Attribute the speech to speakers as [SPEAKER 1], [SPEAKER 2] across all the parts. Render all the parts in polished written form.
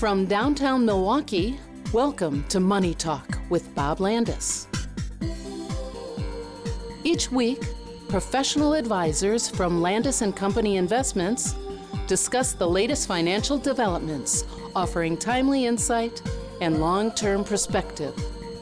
[SPEAKER 1] From downtown Milwaukee, welcome to Money Talk with Bob Landis. Each week, professional advisors from Landis & Company Investments discuss the latest financial developments, offering timely insight and long-term perspective.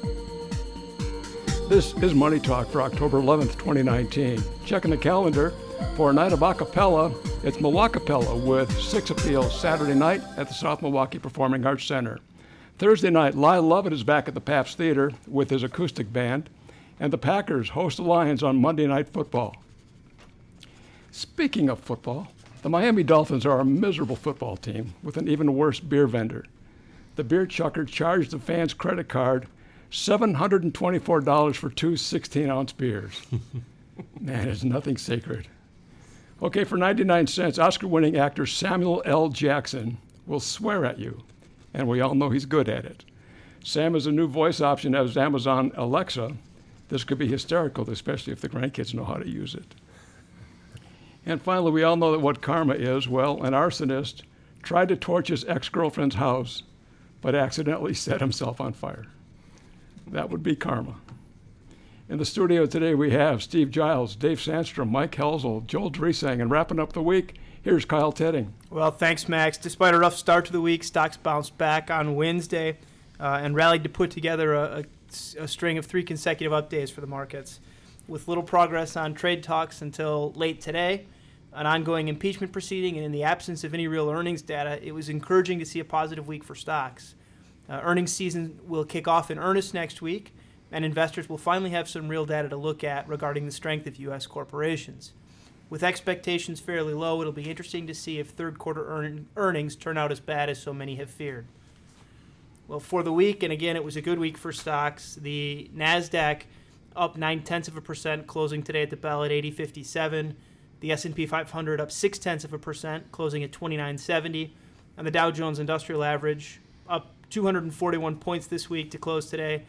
[SPEAKER 2] This is Money Talk for October 11th, 2019. Checking the calendar for a night of a cappella. It's Milwaukee-Capella with Six Appeals Saturday night at the South Milwaukee Performing Arts Center. Thursday night, Lyle Lovett is back at the Pabst Theater with his acoustic band, and the Packers host the Lions on Monday Night Football. Speaking of football, the Miami Dolphins are a miserable football team with an even worse beer vendor. The beer chucker charged the fans' credit card $724 for two 16-ounce beers. Man, there's nothing sacred. Okay, for 99 cents, Oscar-winning actor Samuel L. Jackson will swear at you, and we all know he's good at it. Sam is a new voice option as Amazon Alexa. This could be hysterical, especially if the grandkids know how to use it. And finally, we all know that what karma is. Well, an arsonist tried to torch his ex-girlfriend's house, but accidentally set himself on fire. That would be karma. In the studio today, we have Steve Giles, Dave Sandstrom, Mike Helzel, Joel Dresang, and wrapping up the week, here's Kyle Tedding.
[SPEAKER 3] Well, thanks, Max. Despite a rough start to the week, stocks bounced back on Wednesday and rallied to put together a string of three consecutive up days for the markets. With little progress on trade talks until late today, an ongoing impeachment proceeding, and in the absence of any real earnings data, it was encouraging to see a positive week for stocks. Earnings season will kick off in earnest next week, and investors will finally have some real data to look at regarding the strength of U.S. corporations. With expectations fairly low, it'll be interesting to see if third quarter earnings turn out as bad as so many have feared. Well, for the week, and again, it was a good week for stocks, the NASDAQ up 0.9%, closing today at the bell at 80.57. The S&P 500 up 0.6%, closing at 29.70. And the Dow Jones Industrial Average up 241 points this week to close today,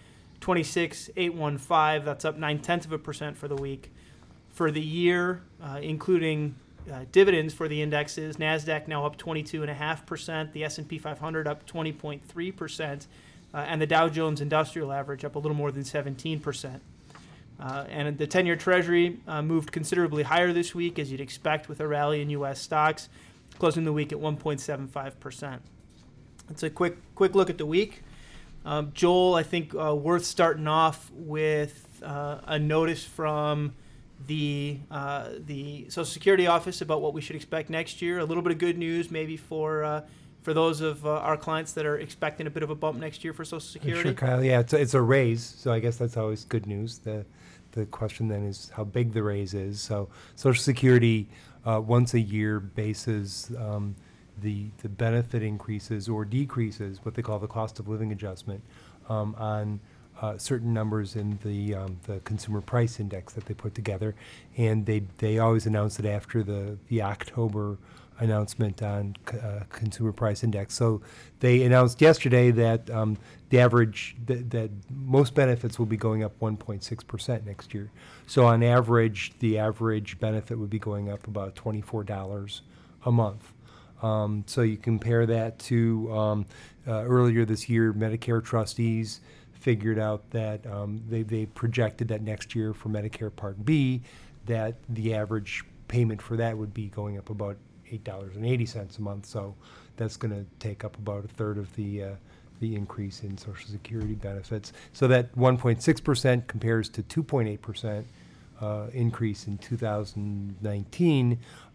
[SPEAKER 3] 26,815. That's up 0.9% for the week. For the year, including dividends for the indexes, NASDAQ now up 22.5%, the S&P 500 up 20.3%, and the Dow Jones Industrial Average up a little more than 17%. And the 10-year Treasury moved considerably higher this week, as you'd expect with a rally in U.S. stocks, closing the week at 1.75%. It's a quick look at the week. Joel, I think worth starting off with a notice from the Social Security office about what we should expect next year. A little bit of good news maybe for those of our clients that are expecting a bit of a bump next year for Social Security.
[SPEAKER 4] Sure, Kyle. Yeah, it's a raise, so I guess that's always good news. The question then is how big the raise is. So Social Security once a year bases the benefit increases or decreases, what they call the cost of living adjustment, on certain numbers in the consumer price index that they put together, and they always announce it after the October announcement on consumer price index. So they announced yesterday that the average that most benefits will be going up 1.6% next year. So on average, the average benefit would be going up about $24 a month. So you compare that to earlier this year, Medicare trustees figured out that they projected that next year for Medicare Part B, that the average payment for that would be going up about $8.80 a month. So that's going to take up about a third of the increase in Social Security benefits. So that 1.6% compares to 2.8% increase in 2019.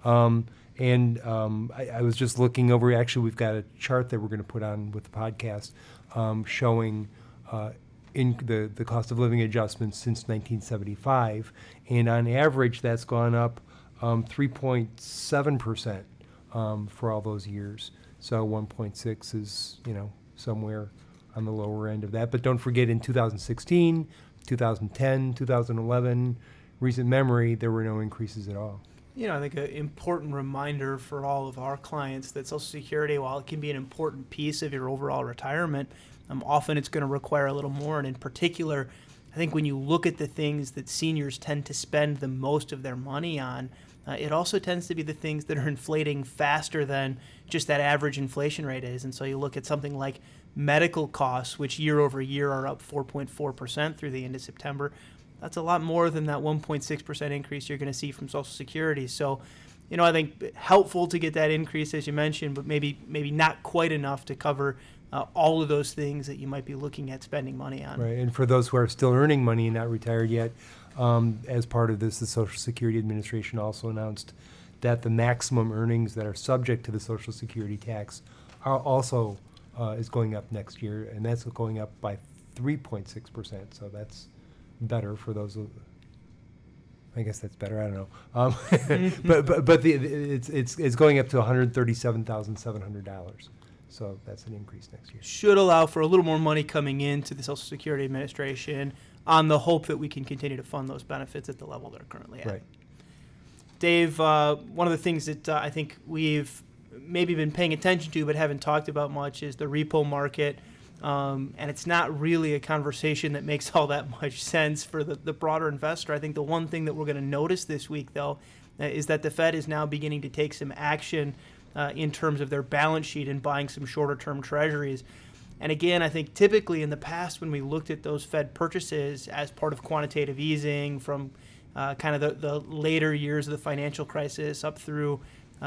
[SPEAKER 4] I was just looking over, actually we've got a chart that we're going to put on with the podcast showing in the cost of living adjustments since 1975. And on average, that's gone up 3.7% for all those years. So 1.6 is, somewhere on the lower end of that. But don't forget in 2016, 2010, 2011, recent memory, there were no increases at all.
[SPEAKER 3] I think an important reminder for all of our clients that Social Security, while it can be an important piece of your overall retirement, often it's going to require a little more. And in particular, I think when you look at the things that seniors tend to spend the most of their money on, it also tends to be the things that are inflating faster than just that average inflation rate is. And so you look at something like medical costs, which year over year are up 4.4% through the end of September. That's a lot more than that 1.6% increase you're going to see from Social Security. So, I think helpful to get that increase, as you mentioned, but maybe not quite enough to cover all of those things that you might be looking at spending money on.
[SPEAKER 4] Right, and for those who are still earning money and not retired yet, as part of this, the Social Security Administration also announced that the maximum earnings that are subject to the Social Security tax are also is going up next year, and that's going up by 3.6%. So that's better for those who, I guess that's better. I don't know, but it's going up to $137,700. So that's an increase next year.
[SPEAKER 3] Should allow for a little more money coming into the Social Security Administration on the hope that we can continue to fund those benefits at the level they're currently at.
[SPEAKER 4] Right.
[SPEAKER 3] Dave, one of the things that I think we've maybe been paying attention to but haven't talked about much is the repo market. And it's not really a conversation that makes all that much sense for the broader investor. I think the one thing that we're going to notice this week, though, is that the Fed is now beginning to take some action in terms of their balance sheet and buying some shorter-term treasuries. And again, I think typically in the past when we looked at those Fed purchases as part of quantitative easing from kind of the later years of the financial crisis up through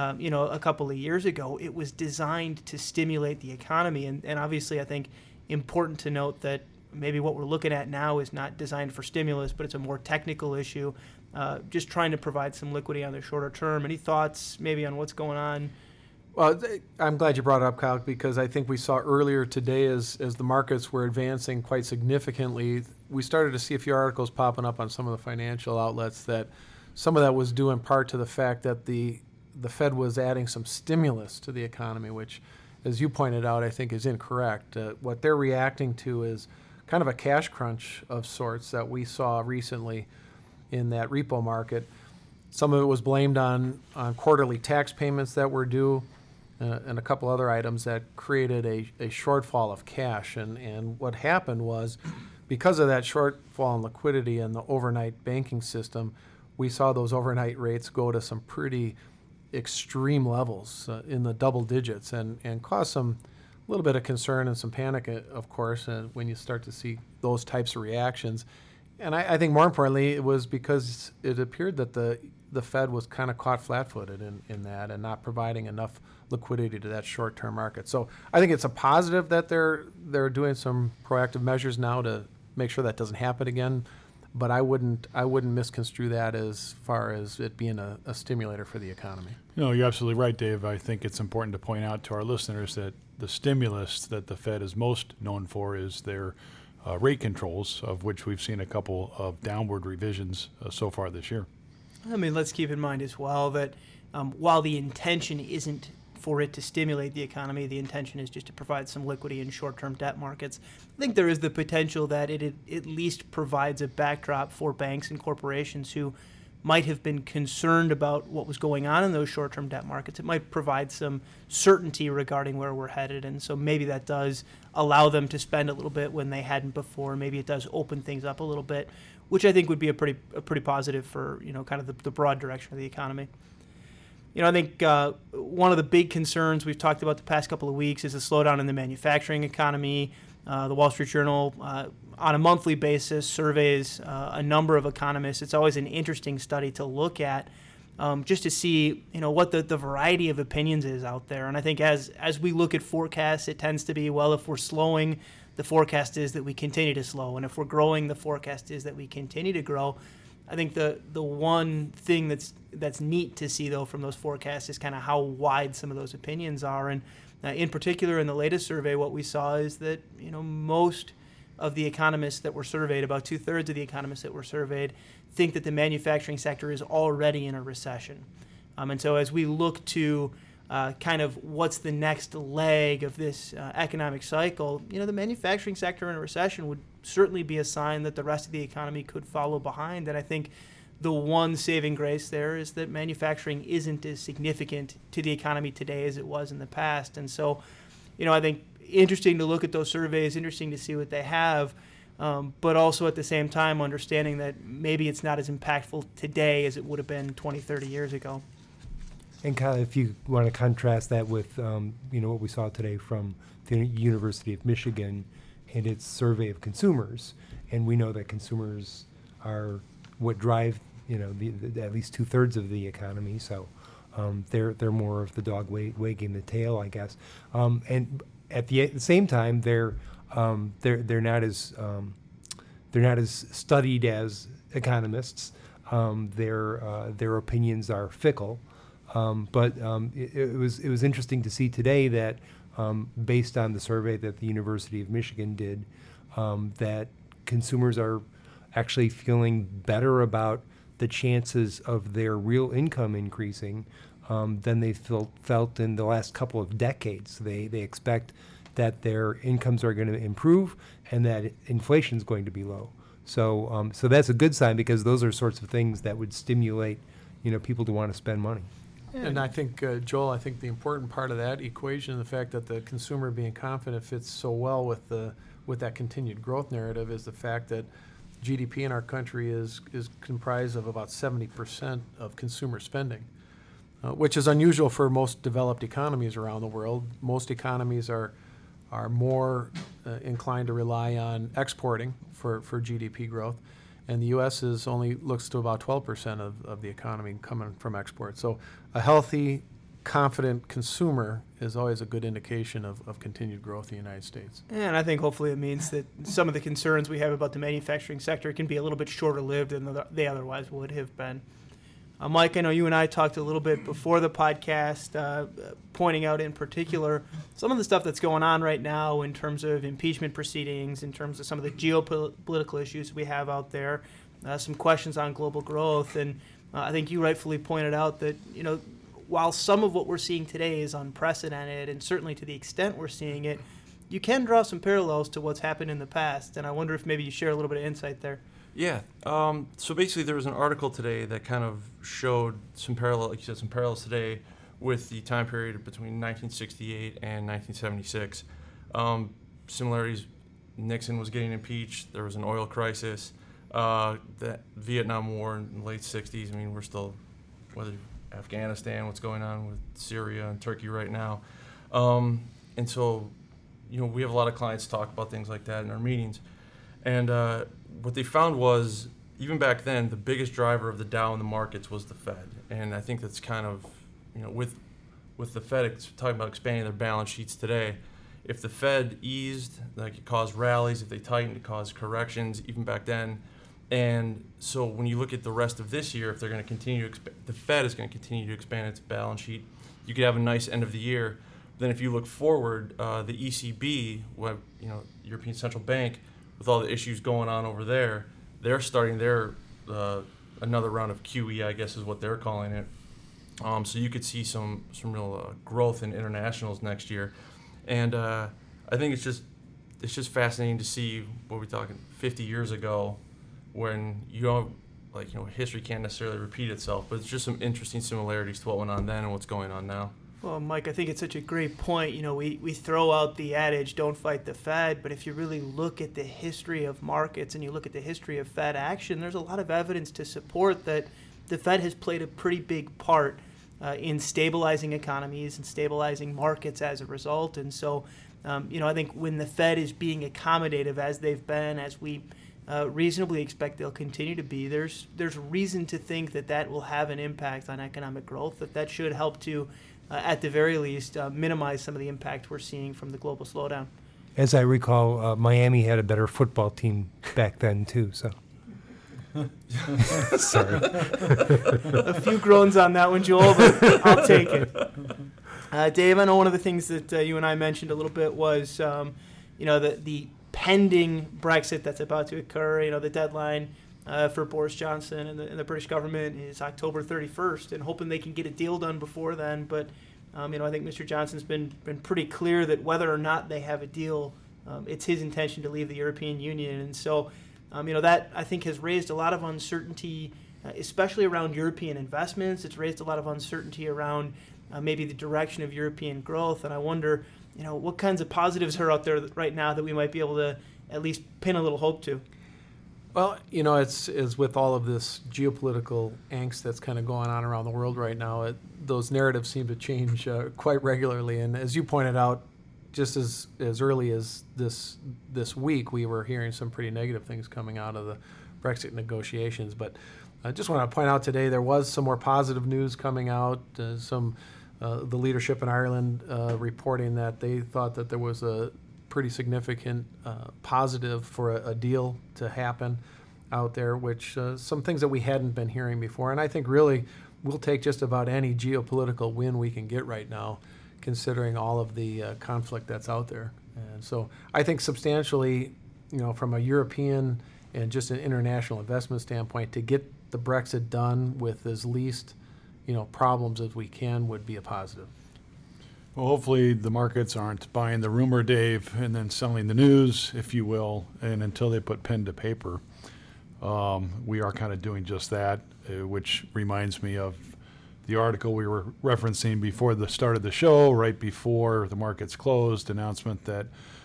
[SPEAKER 3] a couple of years ago, it was designed to stimulate the economy. And obviously, I think important to note that maybe what we're looking at now is not designed for stimulus, but it's a more technical issue, just trying to provide some liquidity on the shorter term. Any thoughts maybe on what's going on?
[SPEAKER 5] Well, I'm glad you brought it up, Kyle, because I think we saw earlier today as the markets were advancing quite significantly, we started to see a few articles popping up on some of the financial outlets that some of that was due in part to the fact that the Fed was adding some stimulus to the economy, which, as you pointed out, I think is incorrect. What they're reacting to is kind of a cash crunch of sorts that we saw recently in that repo market. Some of it was blamed on quarterly tax payments that were due and a couple other items that created a shortfall of cash. And what happened was, because of that shortfall in liquidity and the overnight banking system, we saw those overnight rates go to some pretty extreme levels in the double digits and cause a little bit of concern and some panic, of course, when you start to see those types of reactions. And I think more importantly, it was because it appeared that the Fed was kind of caught flat-footed in that and not providing enough liquidity to that short-term market. So I think it's a positive that they're doing some proactive measures now to make sure that doesn't happen again. But I wouldn't misconstrue that as far as it being a stimulator for the economy.
[SPEAKER 6] No, you're absolutely right, Dave. I think it's important to point out to our listeners that the stimulus that the Fed is most known for is their rate controls, of which we've seen a couple of downward revisions so far this year.
[SPEAKER 3] I mean, let's keep in mind as well that while the intention isn't for it to stimulate the economy, the intention is just to provide some liquidity in short-term debt markets. I think there is the potential that it at least provides a backdrop for banks and corporations who might have been concerned about what was going on in those short-term debt markets. It might provide some certainty regarding where we're headed, and so maybe that does allow them to spend a little bit when they hadn't before. Maybe it does open things up a little bit, which I think would be a pretty positive for kind of the broad direction of the economy. I think one of the big concerns we've talked about the past couple of weeks is the slowdown in the manufacturing economy. The Wall Street Journal, on a monthly basis, surveys a number of economists. It's always an interesting study to look at, just to see what the variety of opinions is out there. And I think as we look at forecasts, it tends to be, well, if we're slowing, the forecast is that we continue to slow, and if we're growing, the forecast is that we continue to grow. I think the one thing that's neat to see, though, from those forecasts is kind of how wide some of those opinions are. And in particular, in the latest survey, what we saw is that most of the economists that were surveyed, about 2/3 of the economists that were surveyed, think that the manufacturing sector is already in a recession. And so as we look to kind of what's the next leg of this economic cycle, the manufacturing sector in a recession would certainly be a sign that the rest of the economy could follow behind. And I think the one saving grace there is that manufacturing isn't as significant to the economy today as it was in the past. And so, I think interesting to look at those surveys, interesting to see what they have. but also at the same time understanding that maybe it's not as impactful today as it would have been 20, 30 years ago.
[SPEAKER 4] And Kyle, if you want to contrast that with, what we saw today from the University of Michigan and its survey of consumers, and we know that consumers are what drive, the at least 2/3 of the economy. So they're more of the dog wagging the tail, I guess. And at the same time, they're not as studied as economists. Their opinions are fickle. But it was interesting to see today that based on the survey that the University of Michigan did, that consumers are actually feeling better about the chances of their real income increasing than they felt in the last couple of decades. They expect that their incomes are going to improve and that inflation is going to be low. So that's a good sign, because those are sorts of things that would stimulate people to want to spend money.
[SPEAKER 5] And I think, Joel, the important part of that equation, the fact that the consumer being confident fits so well with that continued growth narrative, is the fact that GDP in our country is comprised of about 70% of consumer spending, which is unusual for most developed economies around the world. Most economies are more inclined to rely on exporting for GDP growth. And the U.S. only looks to about 12% of the economy coming from export. So a healthy, confident consumer is always a good indication of continued growth in the United States.
[SPEAKER 3] And I think hopefully it means that some of the concerns we have about the manufacturing sector can be a little bit shorter lived than they otherwise would have been. Mike, I know you and I talked a little bit before the podcast, pointing out in particular some of the stuff that's going on right now in terms of impeachment proceedings, in terms of some of the geopolitical issues we have out there, some questions on global growth. And I think you rightfully pointed out that, while some of what we're seeing today is unprecedented, and certainly to the extent we're seeing it, you can draw some parallels to what's happened in the past. And I wonder if maybe you share a little bit of insight there.
[SPEAKER 7] Yeah. So basically, there was an article today that kind of showed some parallels today with the time period between 1968 and 1976. Similarities: Nixon was getting impeached. There was an oil crisis. The Vietnam War in the late 60s. I mean, we're still, whether Afghanistan, what's going on with Syria and Turkey right now. And so, we have a lot of clients talk about things like that in our meetings. And what they found was, even back then, the biggest driver of the Dow in the markets was the Fed. And I think that's kind of, with the Fed talking about expanding their balance sheets today, if the Fed eased, it caused rallies. If they tightened, it caused corrections, even back then. And so when you look at the rest of this year, if they're going to continue the Fed is going to continue to expand its balance sheet, you could have a nice end of the year. Then if you look forward, the ECB, European Central Bank, with all the issues going on over there, they're starting their another round of QE, I guess is what they're calling it. So you could see some real growth in internationals next year, and I think it's just fascinating to see what we're talking 50 years ago, when history can't necessarily repeat itself, but it's just some interesting similarities to what went on then and what's going on now.
[SPEAKER 3] Well, Mike, I think it's such a great point. We throw out the adage, don't fight the Fed, but if you really look at the history of markets and you look at the history of Fed action, there's a lot of evidence to support that the Fed has played a pretty big part in stabilizing economies and stabilizing markets as a result. And so, I think when the Fed is being accommodative as they've been, as we reasonably expect they'll continue to be, there's reason to think that will have an impact on economic growth, that should help to at the very least, minimize some of the impact we're seeing from the global slowdown.
[SPEAKER 4] As I recall, Miami had a better football team back then, too. So, sorry.
[SPEAKER 3] A few groans on that one, Joel, but I'll take it. Dave, I know one of the things that you and I mentioned a little bit was, the pending Brexit that's about to occur. The deadline for Boris Johnson and the British government is October 31st, and hoping they can get a deal done before then. But I think Mr. Johnson's been pretty clear that whether or not they have a deal, it's his intention to leave the European Union. And so, that I think has raised a lot of uncertainty, especially around European investments. It's raised a lot of uncertainty around maybe the direction of European growth. And I wonder, what kinds of positives are out there right now that we might be able to at least pin a little hope to.
[SPEAKER 5] Well, it's with all of this geopolitical angst that's kind of going on around the world right now. Those narratives seem to change quite regularly, and as you pointed out, just as early as this week, we were hearing some pretty negative things coming out of the Brexit negotiations. But I just want to point out today there was some more positive news coming out. The leadership in Ireland reporting that they thought that there was a pretty significant positive for a deal to happen out there, which some things that we hadn't been hearing before. And I think really we'll take just about any geopolitical win we can get right now, considering all of the conflict that's out there. And so I think substantially, from a European and just an international investment standpoint, to get the Brexit done with as least, problems as we can would be a positive.
[SPEAKER 6] Well, hopefully the markets aren't buying the rumor, Dave, and then selling the news, if you will, and until they put pen to paper. We are kind of doing just that, which reminds me of the article we were referencing before the start of the show, right before the markets closed, announcement that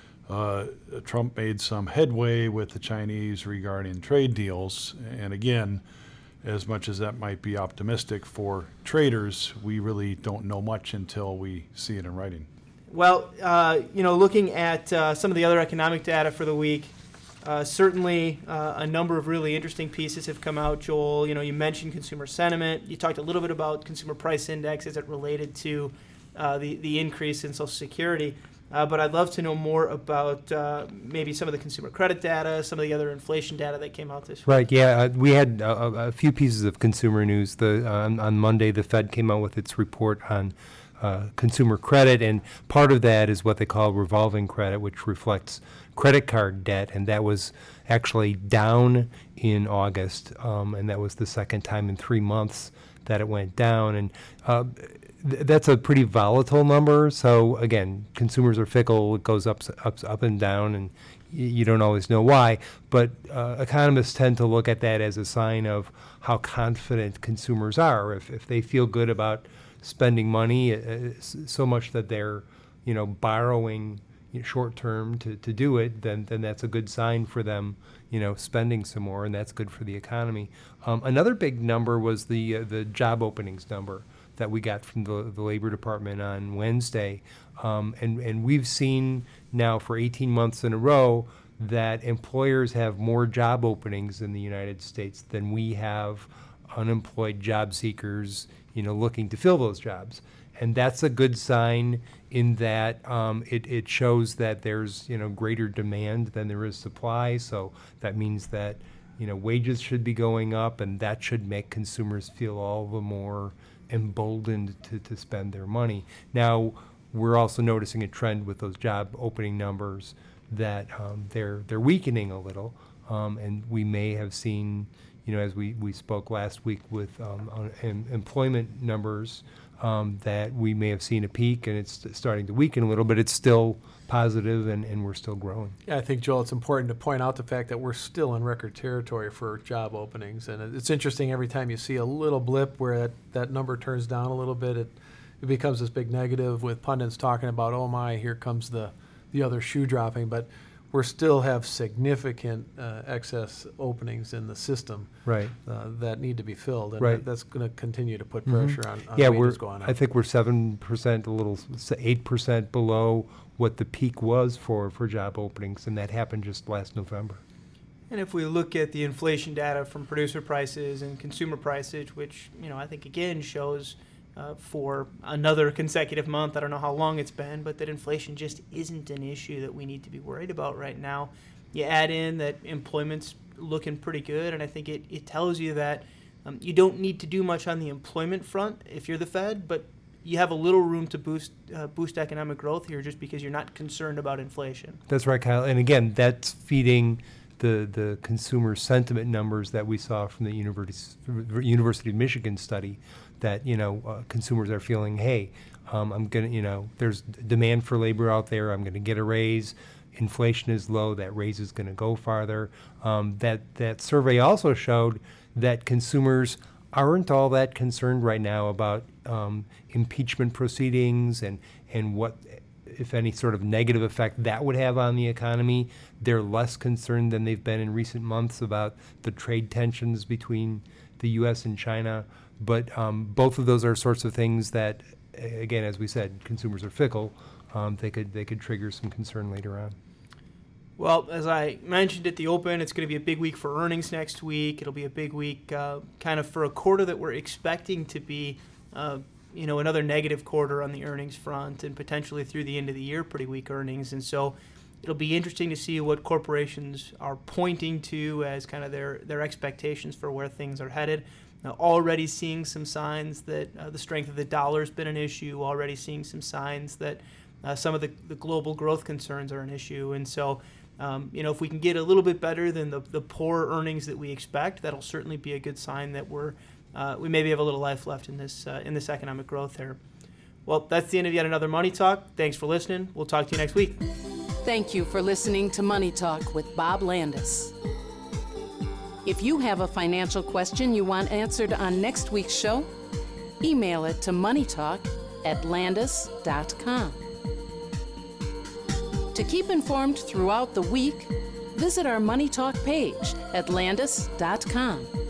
[SPEAKER 6] Trump made some headway with the Chinese regarding trade deals. And again, as much as that might be optimistic for traders, we really don't know much until we see it in writing.
[SPEAKER 3] Well, looking at some of the other economic data for the week, certainly a number of really interesting pieces have come out, Joel. You mentioned consumer sentiment. You talked a little bit about consumer price index as it related to the increase in Social Security. But I'd love to know more about maybe some of the consumer credit data, some of the other inflation data that came out this week.
[SPEAKER 4] Right, yeah. We had a few pieces of consumer news. On Monday, the Fed came out with its report on consumer credit, and part of that is what they call revolving credit, which reflects credit card debt, and that was actually down in August, and that was the second time in 3 months that it went down. And that's a pretty volatile number. So again, consumers are fickle. It goes up and down, and you don't always know why. But economists tend to look at that as a sign of how confident consumers are. If they feel good about spending money, so much that they're borrowing short term to do it, then that's a good sign for them, spending some more, and that's good for the economy. Another big number was the job openings number that we got from the Labor Department on Wednesday. And we've seen now for 18 months in a row that employers have more job openings in the United States than we have unemployed job seekers, looking to fill those jobs. And that's a good sign in that it shows that there's, greater demand than there is supply. So that means that, wages should be going up, and that should make consumers feel all the more emboldened to spend their money. Now, we're also noticing a trend with those job opening numbers that they're weakening a little, and we may have seen, as we spoke last week with employment numbers, that we may have seen a peak, and it's starting to weaken a little, but it's still positive, and we're still growing.
[SPEAKER 5] Yeah, I think, Joel, it's important to point out the fact that we're still in record territory for job openings. And it's interesting every time you see a little blip where that number turns down a little bit, it becomes this big negative with pundits talking about, oh my, here comes the other shoe dropping. But we still have significant excess openings in the system,
[SPEAKER 4] right,
[SPEAKER 5] that need to be filled, and
[SPEAKER 4] right.
[SPEAKER 5] That's going to continue to put pressure on
[SPEAKER 4] yeah,
[SPEAKER 5] wages going up.
[SPEAKER 4] I think we're 7%, a little 8% below what the peak was for job openings, and that happened just last November.
[SPEAKER 3] And if we look at the inflation data from producer prices and consumer prices, which I think again shows for another consecutive month, I don't know how long it's been, but that inflation just isn't an issue that we need to be worried about right now. You add in that employment's looking pretty good, and I think it tells you that you don't need to do much on the employment front if you're the Fed, but you have a little room to boost economic growth here just because you're not concerned about inflation. That's
[SPEAKER 4] right, Kyle. And again, that's feeding the consumer sentiment numbers that we saw from the University of Michigan study, that consumers are feeling, hey, I'm gonna, there's demand for labor out there. I'm going to get a raise. Inflation is low. That raise is going to go farther. That survey also showed that consumers aren't all that concerned right now about impeachment proceedings and what if any sort of negative effect that would have on the economy. They're less concerned than they've been in recent months about the trade tensions between the U.S. and China. But both of those are sorts of things that, again, as we said, consumers are fickle. They could trigger some concern later on.
[SPEAKER 3] Well, as I mentioned at the open, it's going to be a big week for earnings next week. It'll be a big week kind of for a quarter that we're expecting to be, another negative quarter on the earnings front, and potentially through the end of the year, pretty weak earnings. And so it'll be interesting to see what corporations are pointing to as kind of their expectations for where things are headed. Now, already seeing some signs that the strength of the dollar has been an issue, already seeing some signs that some of the global growth concerns are an issue. And so, if we can get a little bit better than the poor earnings that we expect, that'll certainly be a good sign that we maybe have a little life left in this economic growth here. Well, that's the end of yet another Money Talk. Thanks for listening. We'll talk to you next week.
[SPEAKER 1] Thank you for listening to Money Talk with Bob Landis. If you have a financial question you want answered on next week's show, email it to moneytalk@landis.com. To keep informed throughout the week, visit our Money Talk page at landis.com.